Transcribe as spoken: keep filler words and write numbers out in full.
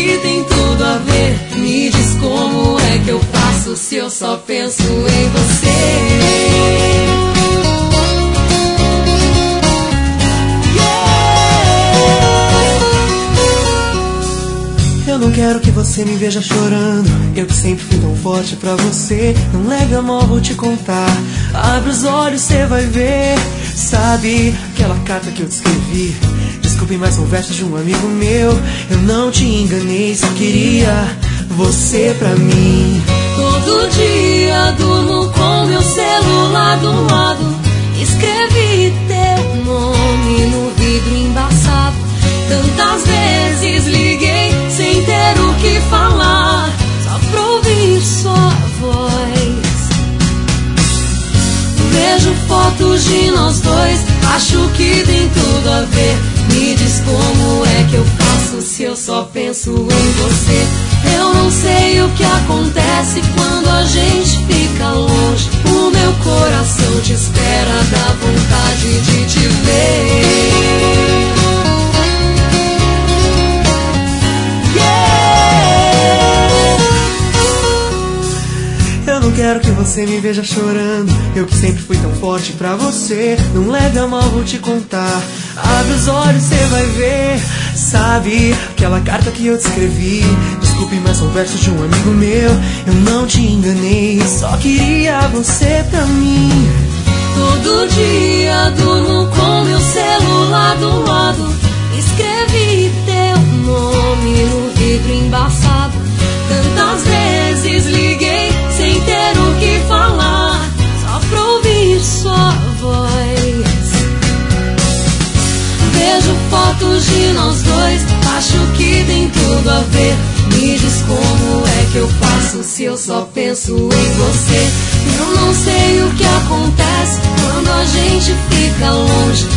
que tem tudo a ver. Me diz como é que eu faço se eu só penso em você. Eu não quero que você me veja chorando. Eu que sempre fui tão forte pra você. Não leve a mal, vou te contar. Abre os olhos, cê vai ver. Sabe aquela carta que eu te escrevi? Desculpe, mas são versos de um amigo meu. Eu não te enganei, só queria você pra mim. Todo dia durmo com meu celular do lado. Escrevi teu nome no vidro embaçado. Tantas vezes liguei sem ter o que falar, só pra ouvir sua voz. Vejo fotos de nós dois, acho que tem tudo a ver. Me diz como é que eu faço se eu só penso em você. Eu não sei o que acontece quando a gente fica longe. O meu coração te espera, dá vontade de te ver. Eu não quero que você me veja chorando. Eu que sempre fui tão forte pra você. Não leve a mal, vou te contar. Abre os olhos, cê vai ver. Sabe aquela carta que eu te escrevi? Desculpe, mas são versos de um amigo meu. Eu não te enganei, só queria você pra mim. Todo dia durmo com meu celular do lado. Escrevi teu nome no vidro embaçado. Tantas vezes liguei sem ter o que falar, só pra ouvir sua voz. Vejo fotos de nós dois, acho que tem tudo a ver. Me diz como é que eu faço se eu só penso em você. Eu não sei o que acontece quando a gente fica longe.